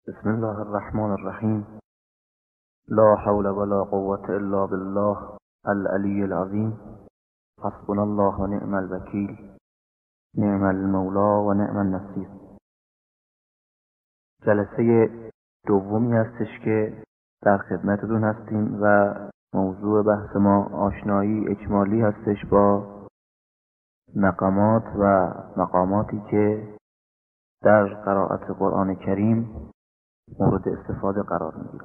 بسم الله الرحمن الرحیم. لا حول ولا قوة الا بالله العلی العظیم. حسبنا الله و نعم الوکیل، نعم المولا و نعم النصیر. جلسه دومی هستش که در خدمتتون هستیم و موضوع بحث ما آشنایی اجمالی هستش با مقامات و مقاماتی که در قرائت قرآن کریم مورد استفاده قرار میگیره.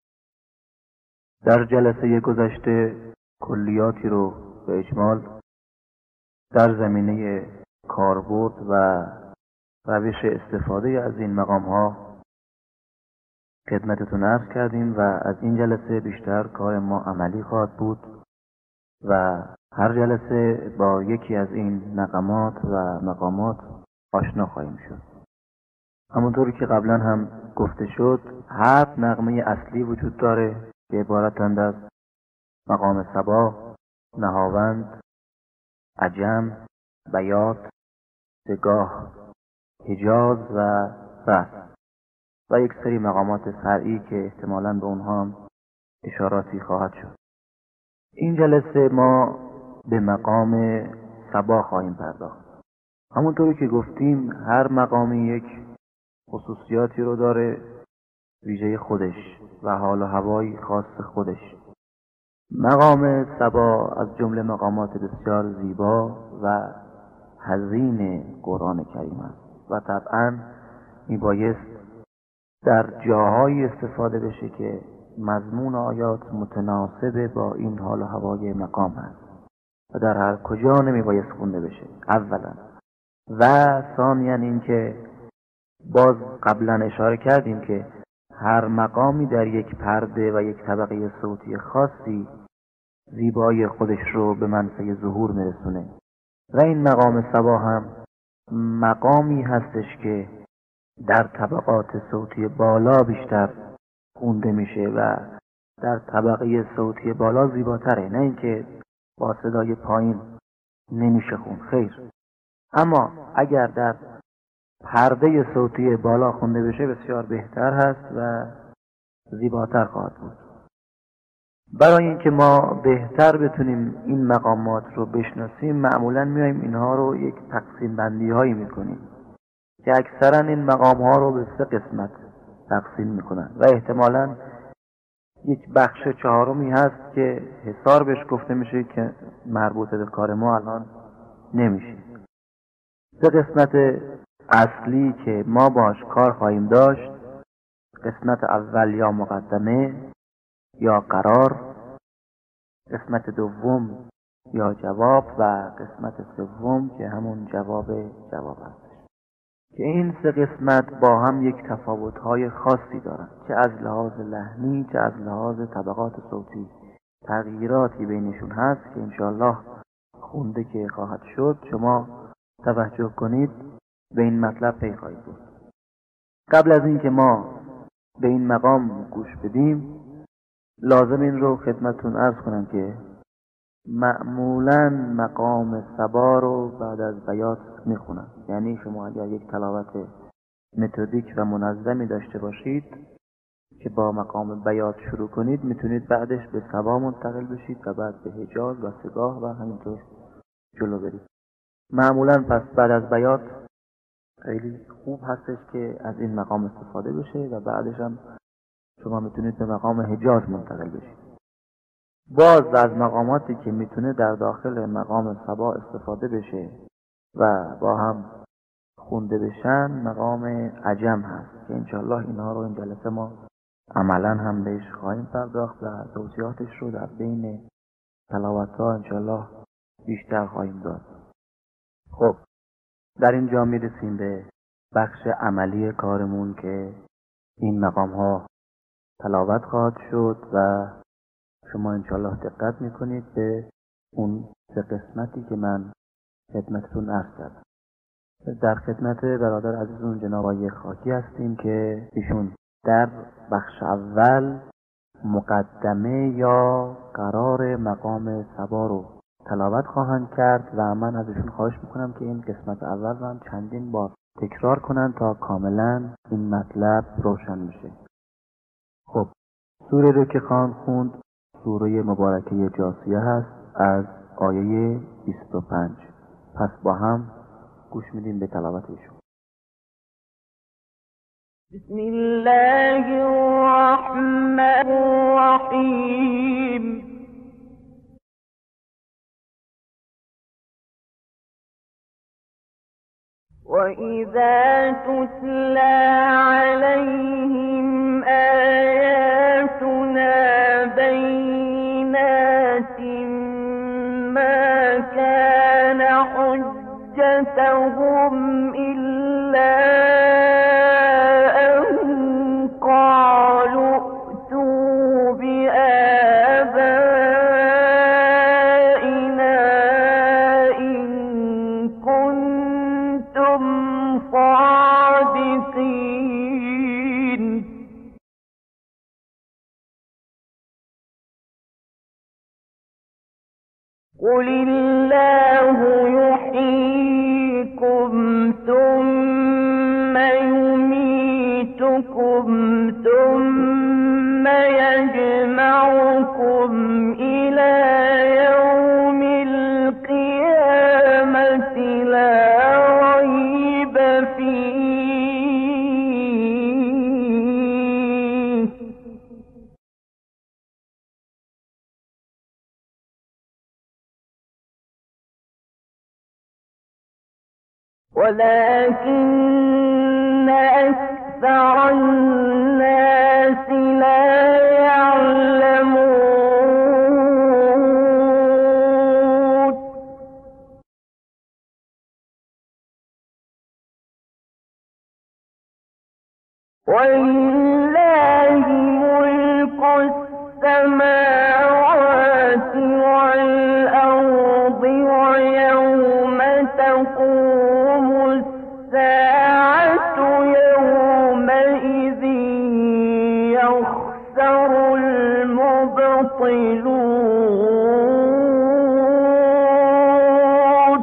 در جلسه گذشته کلیاتی رو به اجمال در زمینه کاربرد و روش استفاده از این مقام ها خدمتتون عرض کردیم و از این جلسه بیشتر کار ما عملی خواهد بود و هر جلسه با یکی از این نغمات و مقامات آشنا خواهیم شد. همونطوری که قبلا هم گفته شد 7 نغمه اصلی وجود داره که عبارتند از مقام صبا، نهاوند، عجم، بیات، سگاه، حجاز و فصل و یک سری مقامات فرعی که احتمالاً به اونها هم اشاراتی خواهد شد. این جلسه ما به مقام صبا خواهیم پرداخت. همونطوری که گفتیم هر مقامی یک خصوصیاتی رو داره ویژه خودش و حال و هوای خاص خودش. مقام صبا از جمله مقامات بسیار زیبا و حزین قرآن کریم است و طبعا میبایست در جاهایی استفاده بشه که مضمون آیات متناسب با این حال و هوای مقام است و در هر کجا نمیبایست خونده بشه اولا، و ثانیاً این که باز قبلا اشاره کردیم که هر مقامی در یک پرده و یک طبقه صوتی خاصی زیبایی خودش رو به منصه ظهور میرسونه و این مقام صبا هم مقامی هستش که در طبقات صوتی بالا بیشتر خونده میشه و در طبقه صوتی بالا زیباتره، نه اینکه با صدای پایین نمیشه خون، خیر. اما اگر در پرده صوتی بالا خونده بشه بسیار بهتر هست و زیباتر خواهد بود. برای اینکه ما بهتر بتونیم این مقامات رو بشناسیم معمولا میایم اینها رو یک تقسیم بندی هایی میکنیم که اکثرا این مقام ها رو به 3 قسمت تقسیم میکنن و احتمالا یک بخش 4می هست که حصار بهش گفته میشه که مربوط به کار ما الان نمیشه. 3 قسمت اصلی که ما باش کار خواهیم داشت: قسمت اول یا مقدمه یا قرار، قسمت دوم یا جواب و قسمت سوم که همون جواب است که این 3 قسمت با هم یک تفاوت‌های خاصی دارند، چه از لحاظ لحنی چه از لحاظ طبقات صوتی تغییراتی بینشون هست که انشاءالله خونده که خواهد شد شما توجه کنید به این مطلب پی خواهید بود. قبل از اینکه ما به این مقام گوش بدیم لازم این رو خدمتتون عرض کنم که معمولاً مقام صبا رو بعد از بیات میخونن. یعنی شما اگر یک تلاوت متدیک و منظمی داشته باشید که با مقام بیات شروع کنید میتونید بعدش به صبا منتقل بشید و بعد به حجاز و سگاه و همینطور جلو برید. معمولاً پس بعد از بیات خیلی خوب هستش که از این مقام استفاده بشه و بعدش هم شما میتونید به مقام حجاز منتقل بشید. باز از مقاماتی که میتونه در داخل مقام صبا استفاده بشه و با هم خونده بشن مقام عجم هست که انشالله اینها رو این جلسه ما عملا هم بهش خواهیم پرداخت و توضیحاتش رو در بین تلاوت ها انشالله بیشتر خواهیم داد. خب در اینجا میرسیم به بخش عملی کارمون که این مقام ها تلاوت خواهد شد و شما انشالله دقت میکنید به اون 3 قسمتی که من خدمتتون عرض کردم. در خدمت برادر عزیزون جناب آقای خاکی هستیم که ایشون در بخش اول مقدمه یا قرار مقام صبا رو تلاوت خواهند کرد و من ازشون خواهش میکنم که این قسمت اول رو هم چندین بار تکرار کنن تا کاملا این مطلب روشن بشه. خب سوره رو که خوند سوره مبارکه جاثیه هست از آیه 25. پس با هم گوش میدیم به تلاوت ایشون. بسم الله الرحمن الرحیم. وَإِذَا تُتْلَى عَلَيْهِمْ آيَاتُنَا بَيِّنَاتٍ مَا كَانَ حُجَّتَهُمْ إِلَّا أَن قَالُوا ائْتُوا بِآبَائِنَا إِن كُنتُمْ صَادِقِينَ. قُلِ اللَّهُ يُحْيِيكُمْ ثُمَّ يُمِيتُكُمْ ثُمَّ يَجْمَعُكُمْ إِلَى يَوْمِ الْقِيَامَةِ لَا رَيْبَ فِيهِ. وَلَكِنَّ أَكْثَرَ النَّاسِ لَا يَعْلَمُونَ. وَلِلَّهِ مُلْكُ السَّمَاوَاتِ وَالْأَرْضِ وَيَوْمَ تَقُومُ السَّاعَةُ يَوْمَئِذٍ يَخْسَرُ الْمُبْطِلُونَ.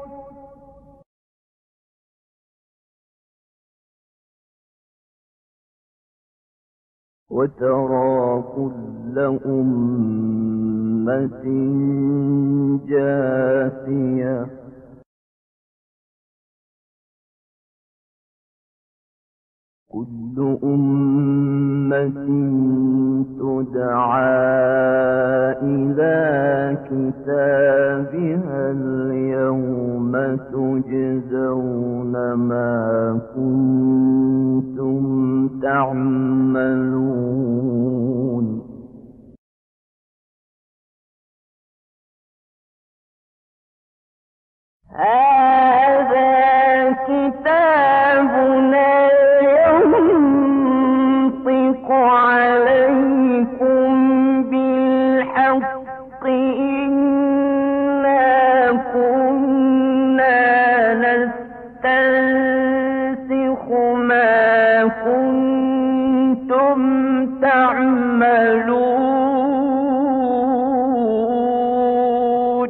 وَتَرَى كُلَّ أُمَّةٍ جَاثِيَةً كُلُّ أُمَّةٍ تُدْعَى إِلَى كِتَابِهَا الْيَوْمَ تُجْزَوْنَ مَا كُنتُمْ تَعْمَلُونَ. هَذَا كِتَابُنَا يَنطِقُ عَلَيْكُمْ بِالْحَقِّ إِنَّا كُنَّا نَسْتَنسِخُ مَا كُنتُمْ تَعْمَلُونَ.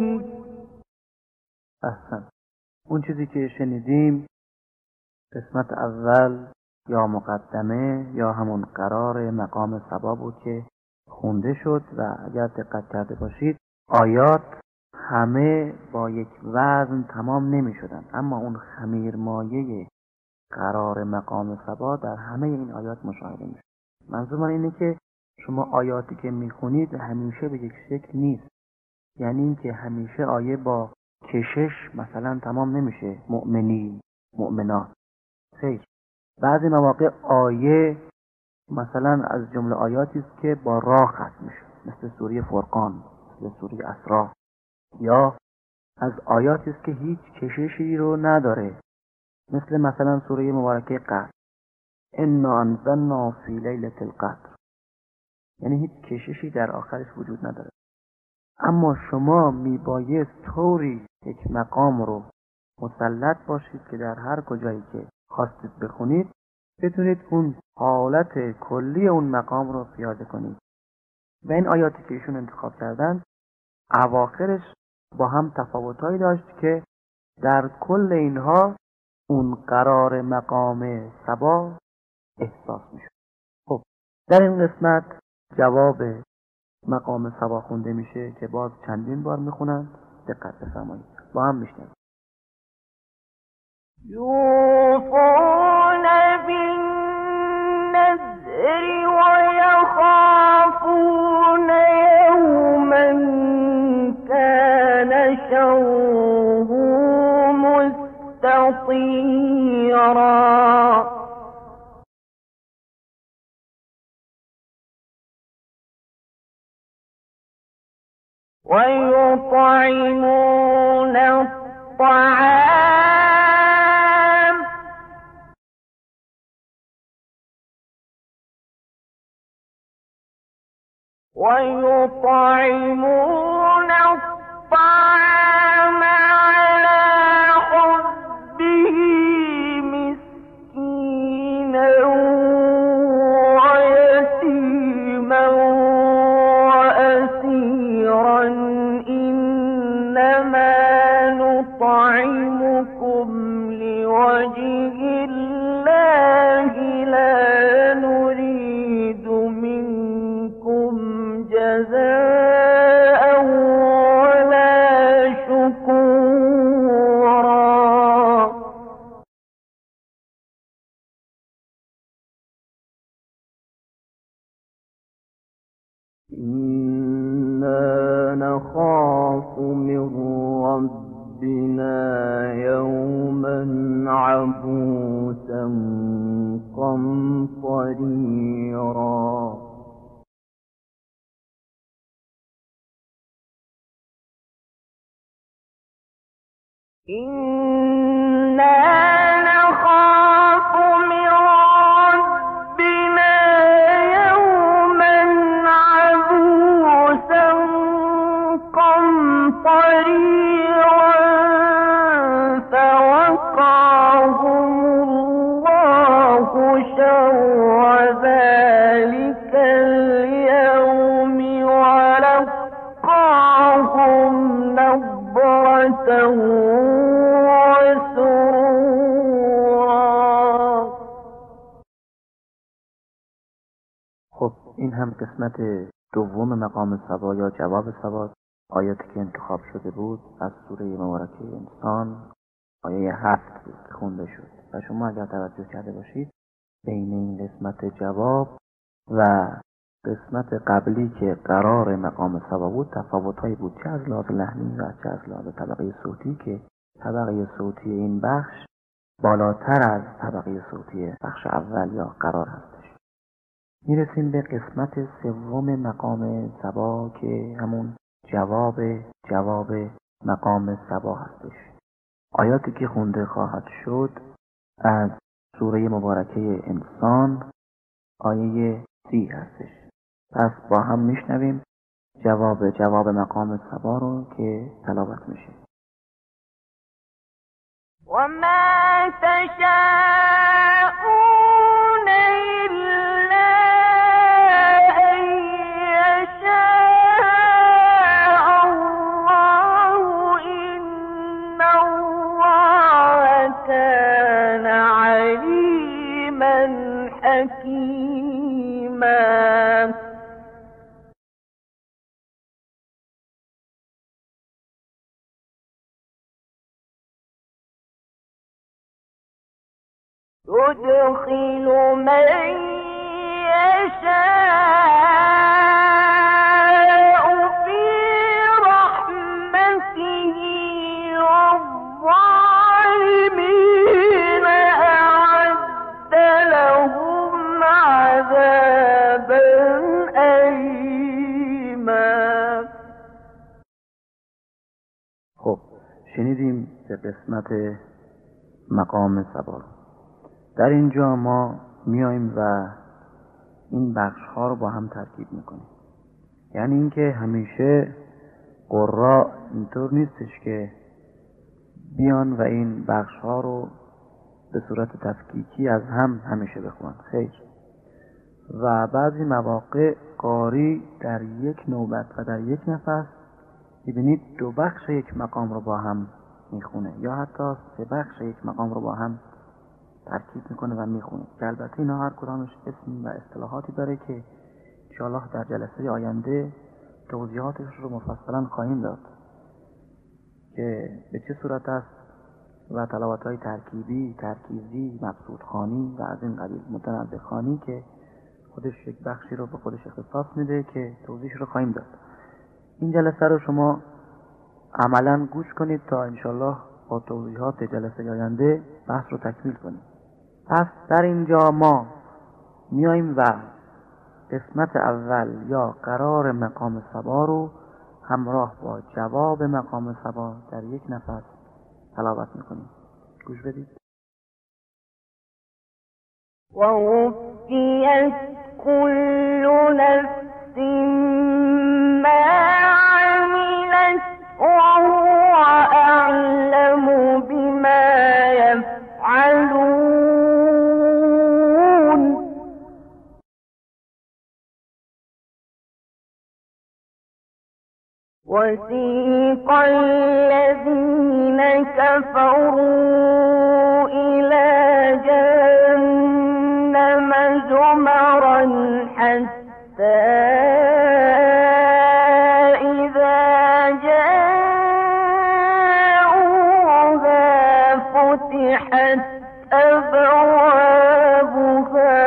احسن. اون چیزی که شنیدیم قسمت اول یا مقدمه یا همون قرار مقام سبا بود که خونده شد و اگر دقت کرده باشید آیات همه با یک وزن تمام نمی شدن، اما اون خمیر مایه قرار مقام سبا در همه این آیات مشاهده می شد. منظور من اینه که شما آیاتی که می خونید همیشه به یک شکل نیست، یعنی این که همیشه آیه با کشش مثلا تمام نمیشه، مؤمنین مؤمنات، خیر. بعضی مواقع آیه مثلا از جمله آیاتی است که با را ختم میشه، مثل سوره فرقان، مثل سوره اسراء، یا از آیاتی است که هیچ کششی رو نداره، مثلا سوره مبارکه قدر، انا انزلنا فی لیلة القدر، یعنی هیچ کششی در آخرش وجود نداره. اما شما میبایست طوری یک مقام رو مسلط باشید که در هر کجایی که خواستید بخونید بتونید اون حالت کلی اون مقام رو پیاده کنید. و این آیاتی که ایشون انتخاب کردن اواخرش با هم تفاوتایی داشت که در کل اینها اون قرار مقام سبا احساس میشه. خب در این قسمت جواب مقام سبا خونده میشه که باز چندین بار میخونن، دقت بفرمایید با هم میشنویم. یوفون بالنذر و یخافون یوما کان شره مستطیرا. ويطعمون الطعام على حبه مسكينا ويتيما وأسيرا إنما نطعمكم لوجه الله لا نريد منكم جزاء ولا شكورا. إنا نخاف من ربنا يوما عبوسا قمطريرا. إنا نخاف من ربنا يوما عبوسا قمطريرا فوقاهم الله شر ذلك اليوم ولقاهم نضرة خب این هم قسمت دوم مقام سبا یا جواب سبا، آیاتی که انتخاب شده بود از سوره مبارکه انسان، آیه 7 بود که خونده شد و شما اگر توجه کرده باشید بین این قسمت جواب و قسمت قبلی که قرار مقام سبا بود تفاوت‌هایی بود، چه از لحاظ لحنی و چه از لحاظ طبقه صوتی، که طبقه صوتی این بخش بالاتر از طبقه صوتی بخش اول یا قرار هستش. میرسیم به قسمت سوم مقام سبا که همون جواب مقام سبا هستش. آیاتی که خونده خواهد شد از سوره مبارکه انسان آیه 30 هستش. پس با هم میشنویم جواب مقام سبا رو که تلاوت میشه. وما تشاءون إلا أن يشاء الله إن الله كان عليما حكيما. يدخل من يشاء في رحمته والظالمين أعد لهم عذابا أليما. خب شنیدیم به قسمت مقام سبا. در اینجا ما میایم و این بخش ها رو با هم ترکیب میکنیم. یعنی اینکه همیشه قراء اینطور نیستش که بیان و این بخش ها رو به صورت تفکیکی از هم همیشه بخونن، خیر. و بعضی مواقع قاری در یک نوبت و در یک نفس میبینید دو بخش یک مقام رو با هم میخونه یا حتی 3 بخش یک مقام رو با هم ترکیب میکنه و میخونه، که البته اینا هر کدامش اسم و اصطلاحاتی داره که انشاءالله در جلسه آینده توضیحاتش رو مفصلا خواهیم داد که به چه صورت است و تلاوت‌های ترکیبی، ترکیزی، مقصود خوانی و از این قبیل، متنوع خوانی که خودش یک بخشی رو به خودش اختصاص میده که توضیحش رو خواهیم داد. این جلسه رو شما عملاً گوش کنید تا انشاءالله با توضیحات جلسه آینده بحث رو تکمیل کنیم. پس در اینجا ما میاییم و قسمت اول یا قرار مقام صبا رو همراه با جواب مقام صبا در یک نفس تلاوت میکنیم. گوش بدید. ووفیت كل نفس ما عملت وهو أعلم بما يفعلون. وسيق الذين كفروا إلى جهنم زمرا حتى إذا جاءوها فتحت أبوابها.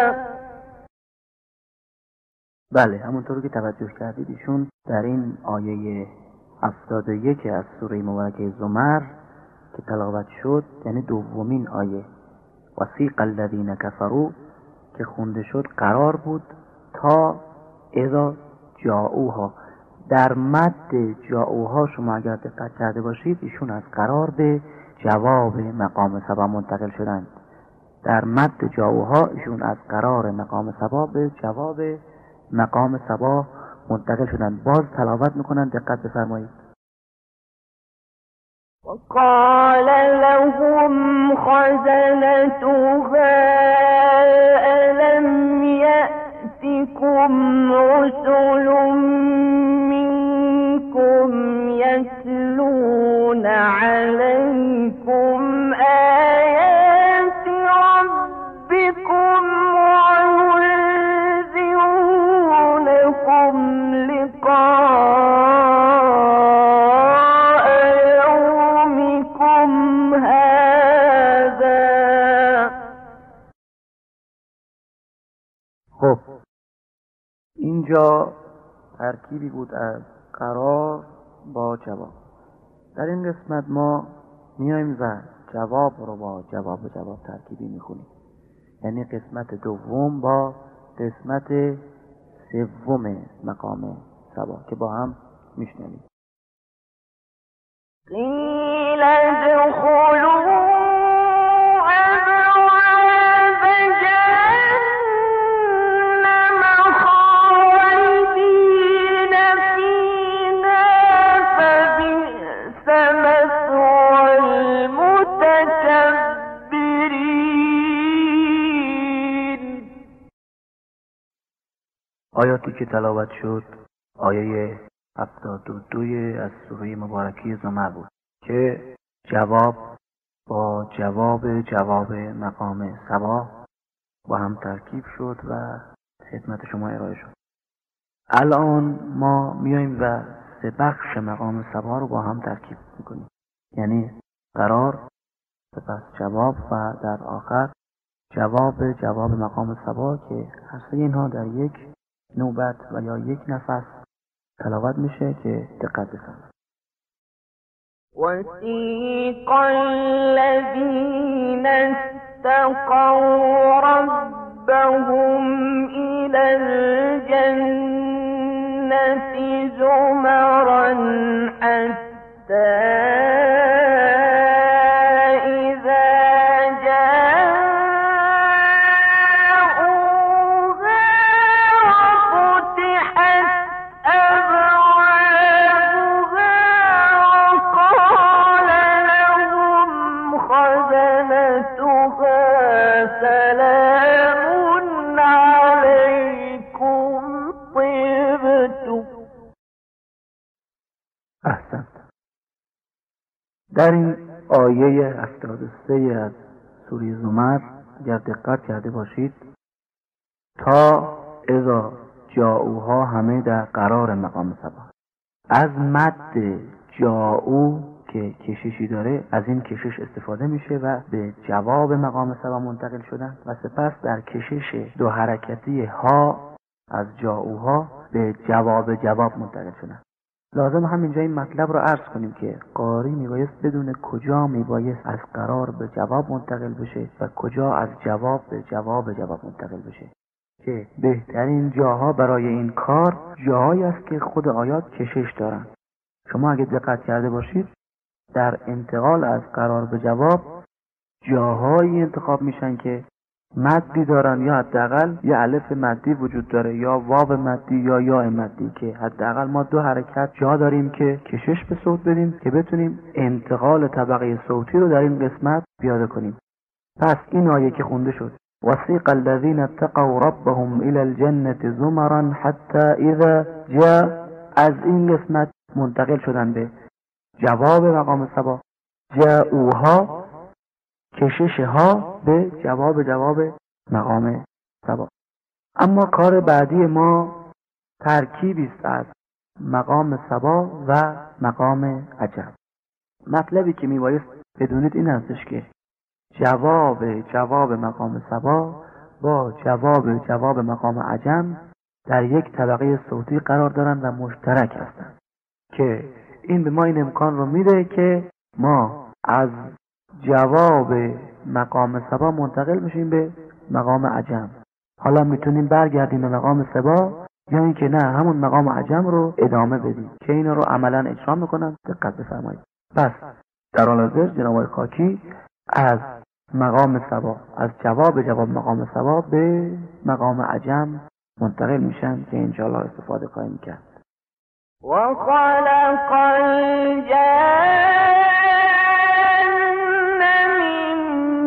بله، همونطور که توجه کردید ایشون در این آیه 71 از سوره مبارکه زمر که تلاوت شد، یعنی دومین آیه وسیق الذین کفروا که خونده شد، قرار بود تا اذا جاءوها. در مد جاءوها شما اگر دقت کرده باشید ایشون از قرار به جواب مقام صبا منتقل شدند. در مد جاءوها ایشون از قرار مقام صبا به جواب مقام صبا منتقل شدند. باز تلاوت میکنند، دقت بفرمایید. وقال لهم خزنتها ألم يأتكم رسل منكم يتلون عليكم آيات ربكم وينذرونكم لقاء يومكم هذا. خب اینجا ترکیبی بود از قرار با جواب. در این قسمت ما میایم و جواب رو با جواب ترکیبی میخونیم، یعنی قسمت دوم با قسمت سوم مقام صبا که با هم میشنویم. قیل ادخلوا أبواب جهنم خالدين فيها فبئس مثوى المتكبرين. آیاتی که تلاوت شد آیه 72 از سوره مبارکه زمر بود که جواب با جواب مقام صبا با هم ترکیب شد و خدمت شما ارائه شد. الان ما میایم و 3 بخش مقام صبا رو با هم ترکیب میکنیم، یعنی قرار، سپس جواب و در آخر جواب مقام صبا که هر 3 اینها در یک نوبت و یا یک نفس تلاوت میشه که دقت بفرمایید. وسيق الذين اتقوا ربهم إلى الجنة زمرا حتى سلام در این آیه 73 از سوره زمر اگر دقت کرده باشید، تا اذا جاؤها همه در قرار مقام سبا. از مد جاؤ که کششی داره، از این کشش استفاده میشه و به جواب مقام سبا منتقل شدن و سپس در کشش دو حرکتی ها از جاؤها به جواب منتقل شدن. لازم همینجا این مطلب رو عرض کنیم که قاری میبایست بدون کجا میبایست از قرار به جواب منتقل بشه و کجا از جواب به جواب منتقل بشه، که بهترین جاها برای این کار جاهایی است که خود آیات کشش دارن. شما اگه دقت کرده باشید در انتقال از قرار به جواب جاهایی انتخاب میشن که مدی دارن، یا حداقل یه الف مدی وجود داره، یا واو مدی یا یا مدی، که حداقل ما دو حرکت جا داریم که کشش به صوت بدیم که بتونیم انتقال طبقه صوتی رو در این قسمت پیاده کنیم. پس این آیه که خونده شد وسیق الذین اتقوا ربهم الى الجنة زمرا حتی اذا جاء، از این قسمت منتقل شدن به جواب مقام سبا، جاؤها کشش ها به جواب مقام سبا. اما کار بعدی ما ترکیبی است از مقام سبا و مقام عجم. مطلبی که میبایست بدونید این هستش که جواب مقام سبا با جواب مقام عجم در یک طبقه صوتی قرار دارند و مشترک هستند، که این به ما این امکان رو میده که ما از جواب مقام سبا منتقل بشیم به مقام عجم. حالا میتونیم برگردیم به مقام سبا یا اینکه نه همون مقام عجم رو ادامه بدیم، که اینا رو عملا اجرا میکنن. دقت بفرمایید. پس در حال حاضر جناب آقای خاکی از مقام سبا، از جواب مقام سبا به مقام عجم منتقل میشن که انشاءالله استفاده خواهیم کرد. و خلق الجن من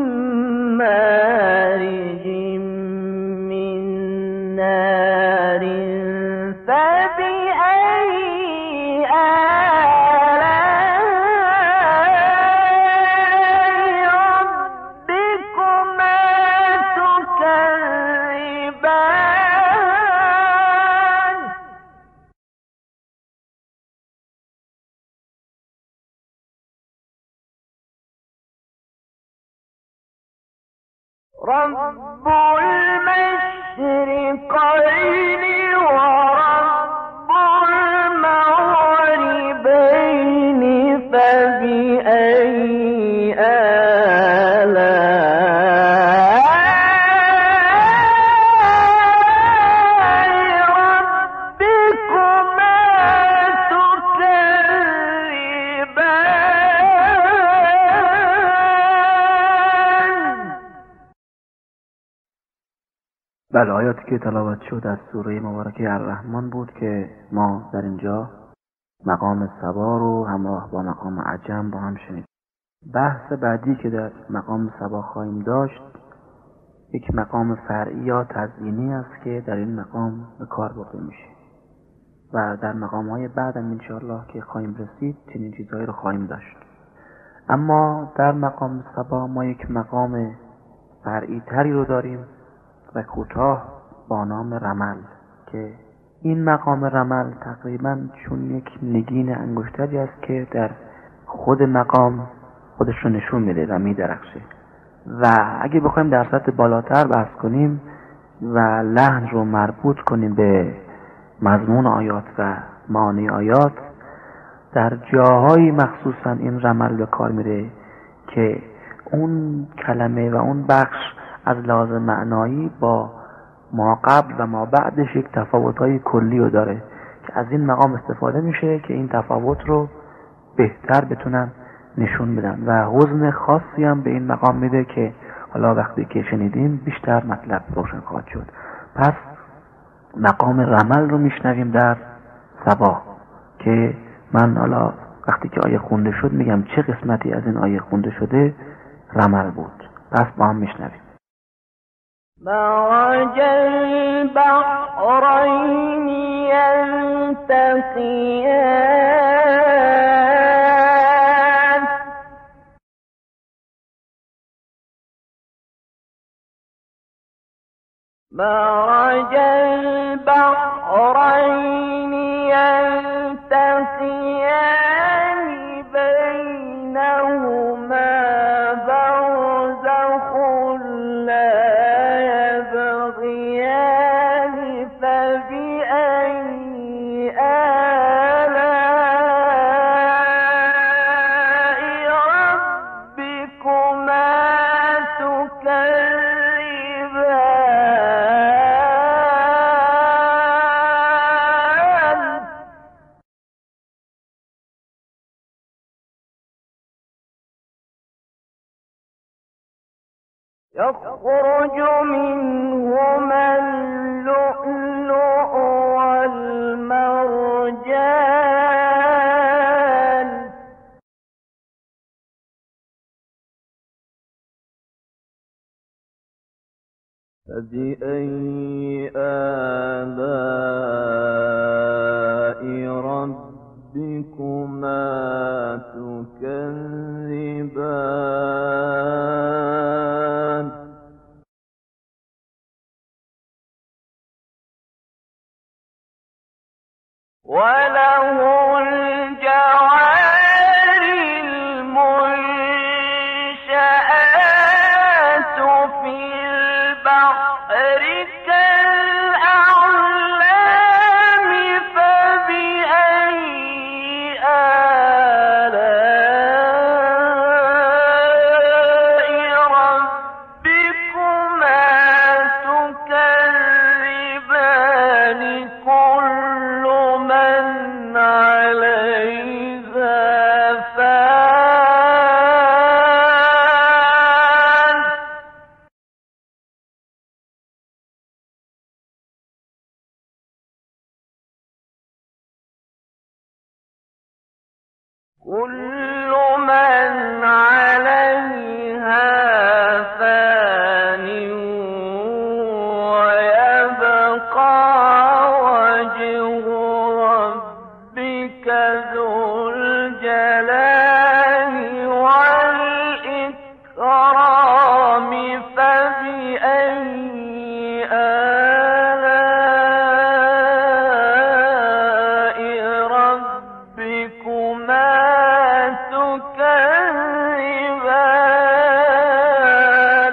مارج من نار فبأي آلاء ربكما تكذبان. رب المشرقين ورب المغربين فبأي آلاء ربكما تكذبان. بله، آیاتی که تلاوت شد از سوره مبارکه الرحمن بود که ما در اینجا مقام سبا رو همراه با مقام عجم با هم شنید. بحث بعدی که در مقام سبا خواهیم داشت یک مقام فرعی یا تزیینی است که در این مقام به کار برده میشه و در مقام‌های بعدم انشاءالله که خواهیم رسید چنین چیزهایی رو خواهیم داشت. اما در مقام سبا ما یک مقام فرعی تری رو داریم و کوتاه با نام رمل، که این مقام رمل تقریبا چون یک نگین انگشتری است که در خود مقام خودش رو نشون میده و میدرخشه، و اگه بخوایم در سطح بالاتر بحث کنیم و لحن رو مربوط کنیم به مضمون آیات و معانی آیات، در جاهایی مخصوصا این رمل به کار میره که اون کلمه و اون بخش از لحاظ معنایی با ما قبل و ما بعدش یک تفاوت‌های کلی رو داره که از این مقام استفاده میشه که این تفاوت رو بهتر بتونن نشون بدن و وزن خاصی هم به این مقام میده که حالا وقتی که شنیدیم بیشتر مطلب روشن خواهد شد. پس مقام رمل رو میشنویم در سبا که من حالا وقتی که آیه خونده شد میگم چه قسمتی از این آیه خونده شده رمل بود. پس با هم میشنویم. مرج البحرين يلتقيان مرج البحرين يلتقيان بينهما برزخ لا يبغيان فبأي آلاء ربكما تكذبان يخرج منهما اللؤلؤ والمرجان فبأي آلاء ربكما تكذبان وله الجوار المنشآت في البحر كالأعلام فبأي آلاء ربكما تكذبان كل من عليها فان كل من عليها فان ويبقى وجه ربك ذو الجلال والإكرام فبأي آلاء ربكما تكذبان.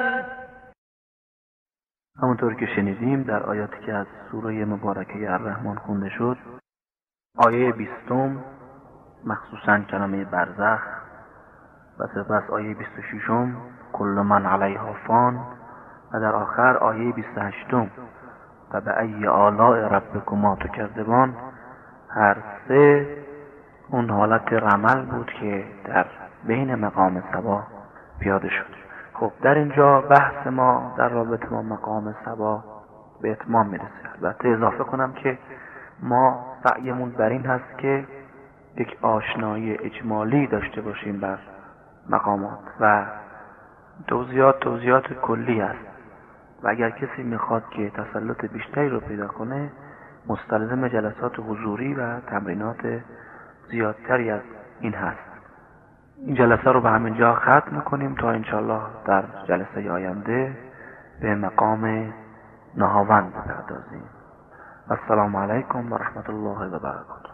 همونطور که شنیدیم در آیاتی که از سوره مبارکه الرحمن خونده شد، آیه 20 مخصوصاً کلمه برزخ و سپس آیه 26 کل من علیها فان و در آخر آیه 28 و به ای آلاء ربکما تکذبان، هر سه اون حالت رمل بود که در بین مقام سبا پیاده شد. خب در اینجا بحث ما در رابطه با مقام سبا به اتمام میرسه. البته اضافه کنم که ما سعیمون بر این هست که یک آشنایی اجمالی داشته باشیم بر مقامات و توضیحات کلی است و اگر کسی میخواد که تسلط بیشتری رو پیدا کنه مستلزم جلسات حضوری و تمرینات زیادتری از این هست. این جلسه رو به همین جا ختم میکنیم تا انشالله در جلسه آینده به مقام نهاوند بپردازیم. السلام علیکم و رحمت الله و برکاته.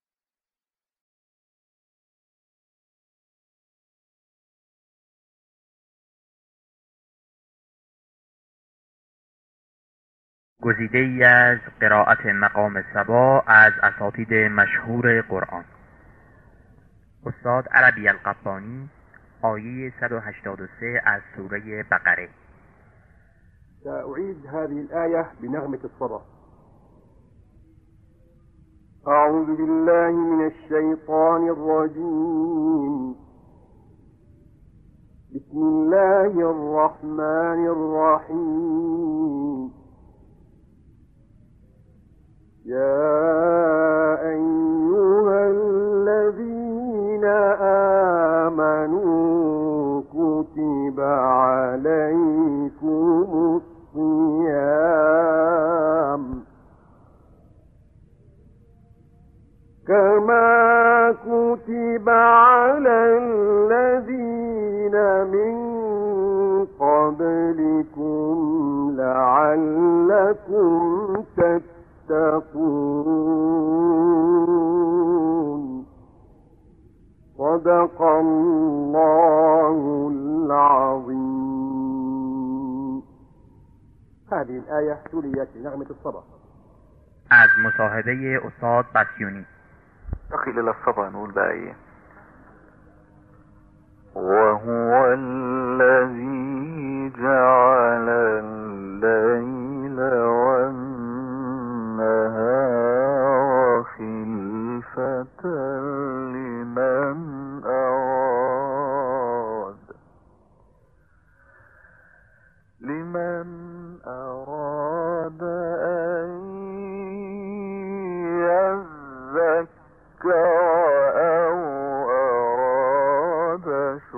گزیده‌ای از قرائت مقام سبا از اساتید مشهور قرآن. استاد عربی القبانی، آیه 183 از سوره بقره. سأعيد هذه الآية بنغمة الصبا. أعوذ بالله من الشيطان الرجيم. بسم الله الرحمن الرحيم. يا أيها الذين آمنوا كتب عليكم الصيام كما كتب على الذين من قبلكم لعلكم لعلكم تتقون. صدق الله العظيم. هذه الآية تليت بنغمة الصبا. از مصاحبه استاد بسیونی. دخل إلى الصبا نقول بقى إيه. وهو الذي جعل الليل والنهار خلفة لمن أراد أن يذكر أو أراد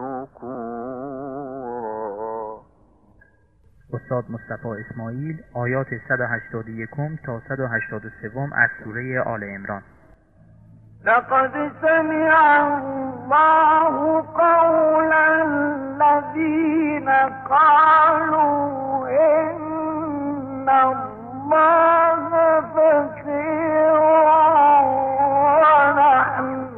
شكورا. استاد مصطفی اسماعیل آیات 181 تا 183 از سوره آل عمران. لقد سمع الله قول الذين قالوا إن الله فقير ونحن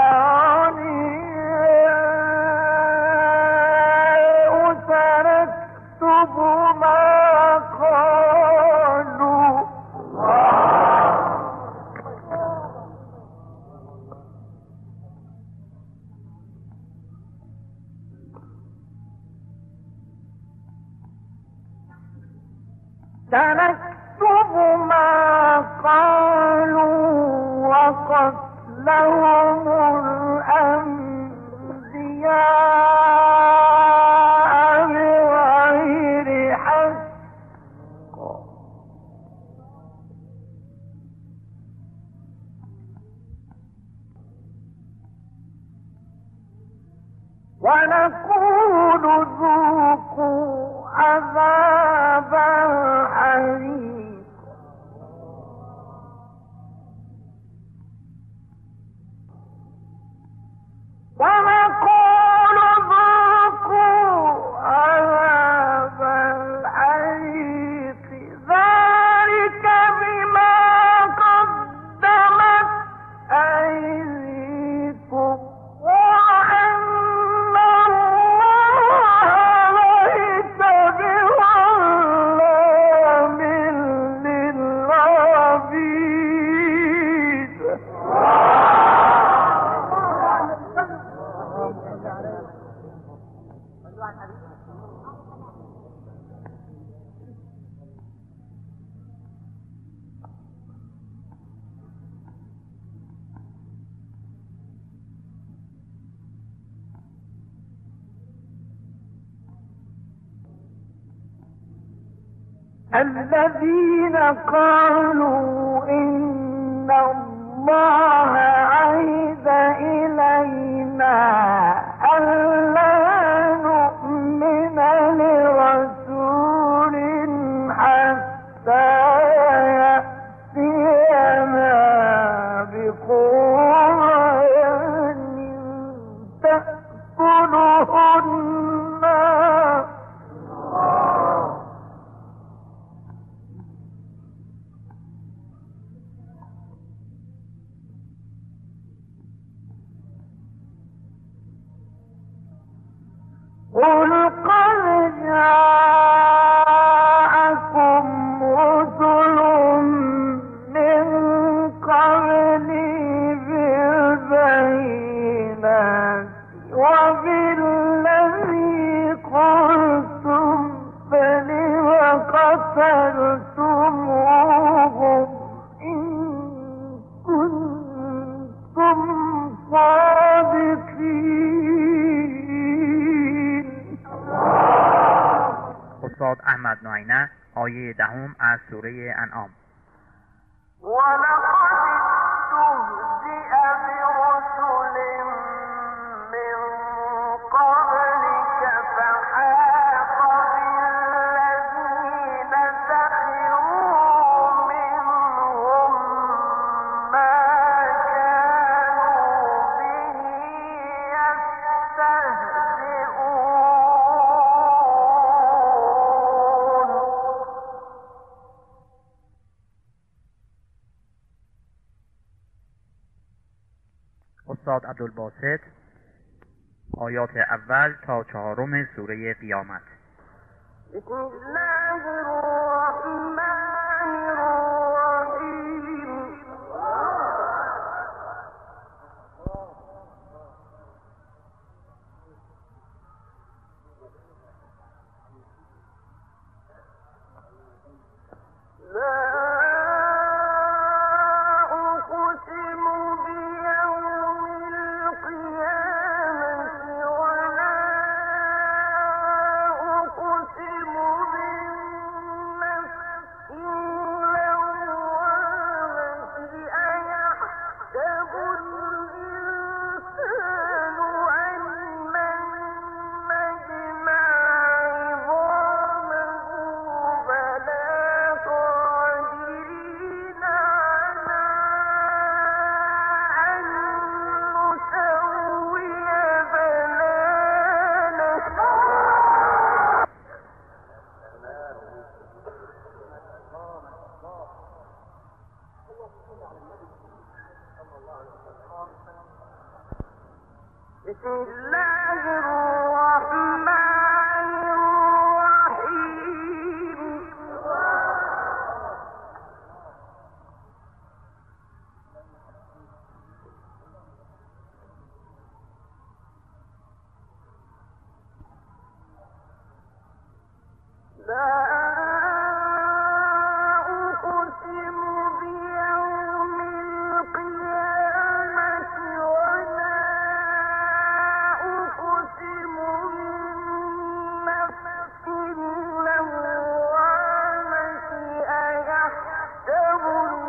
أغنياء سنكتب ما قالوا. سنكتب ما قالوا وقتلهم الأنبياء بغير حق ونقول ذوقوا عذاب الحريق ونقول ذوقوا عذاب الحريق ذلك بما قدمت أيديكم وأن الله ليس بظلام للعبيد. الذين قالوا إن الله عهد إلينا ألا نؤمن لرسول حتى يأتينا بقربان تأكله النار. قل قد جاءكم رسل من قبلي بالبينات وبالذي قلتم فلم قتلتموهم إن كنتم صادقين. استاد احمد ناینه آیه 10 از سوره انعام. ولقد استهزئ برسل من قبلك فحاق بالذين سخروا منهم ما كانوا به يستهزئون. استاد عبدالباسط آیات اول تا 4 سوره قیامت. بسم الله الرحمن الرحیم. بسم الله الرحمن الرحيم. لا أقسم بيوم القيامة ولا أقسم بالنفس اللوامة أيحسب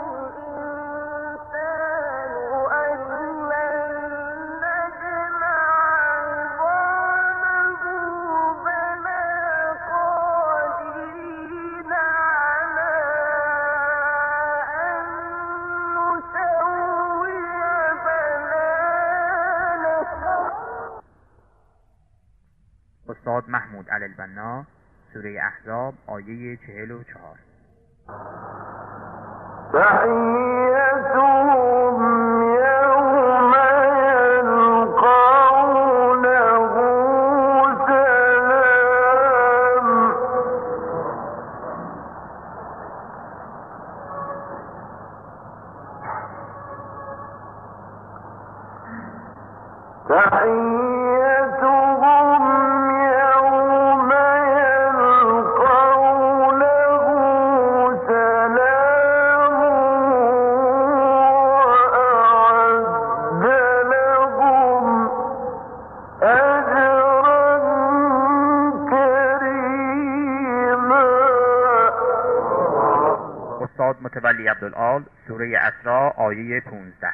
الإنسان أن لن نجمع عظامه بلى قادرين على أن نسوي بنانه. استاد محمود علی البنا سوره احزاب آیه 44. تحيتهم يوم يلقونه سلام. تحيتهم يوم يلقونه سلام وأعد لهم أجرا كريما. استاد متولی عبدالعال سوره اسراء آیه 15.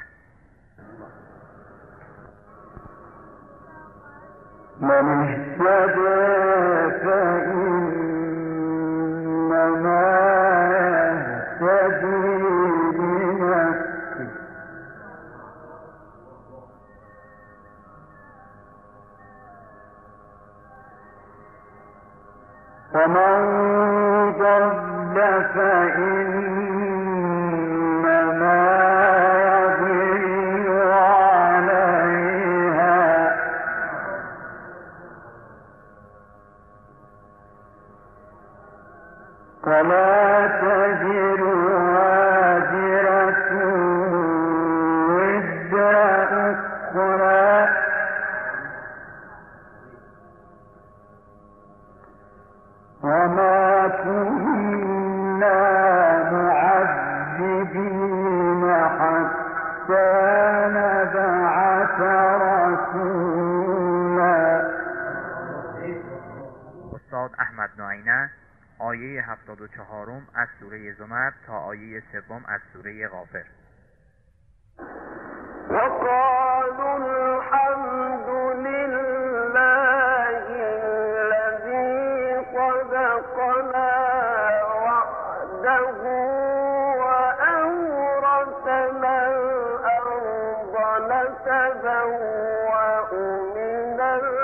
من اهتدى فإنما يهتدي لنفسه ومن ضل فإنما يضل عليها فلا تزر وازرة وزر أخرى وما كنا معذبين حتى نبعث رسولا. استاد احمد نعینه آیه 74 از سوره زمر تا آیه 3 از سوره غافر. وقالوا الحمد لله الذي صدقنا وعده وأورثنا الأرض نتبوأ من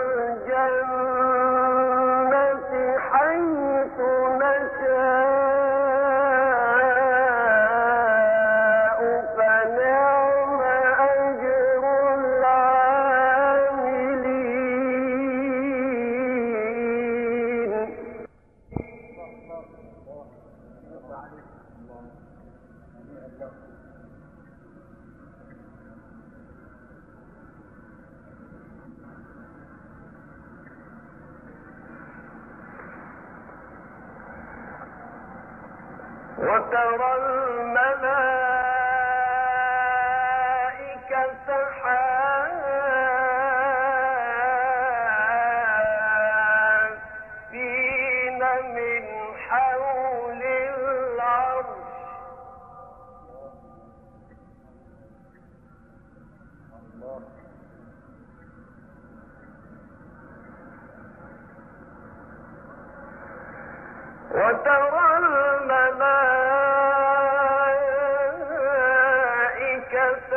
الجنة حيث نشاء فنعم أجر العاملين. وترى الملائكة حافين من حول العرش وترى الملائكة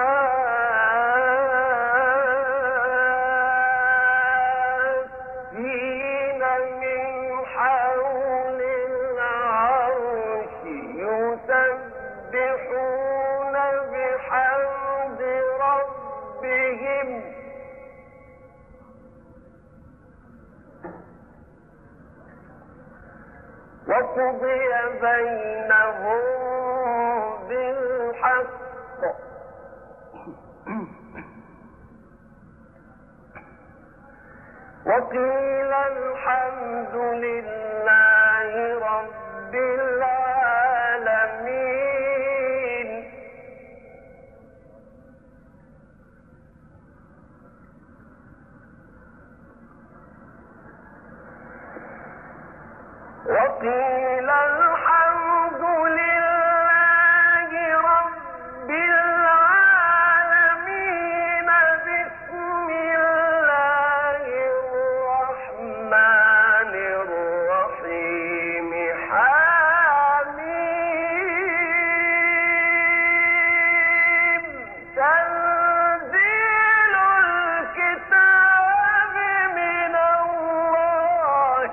حافين من حول العرش يسبحون بحمد ربهم وقضي بينهم بالحق وقيل الحمد لله رب العالمين وقيل الحمد لله رب العالمين بسم الله الرحمن الرحيم حميم تنزيل الكتاب من الله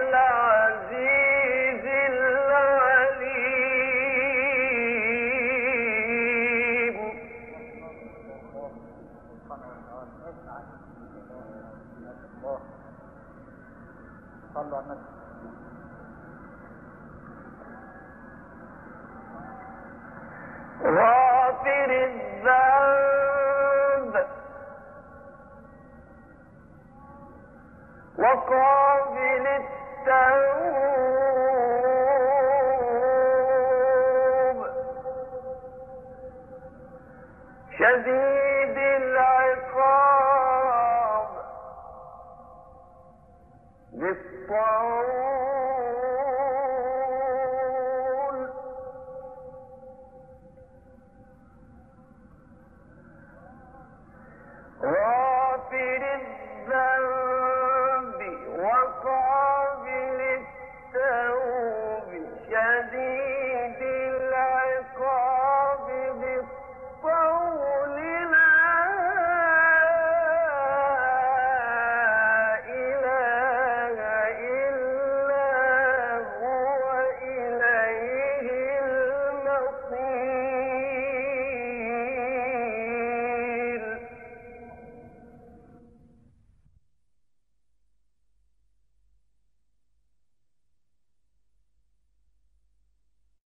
العزيز العليم غافر الذنب وقابل التوب شديد العقاب ذي الطول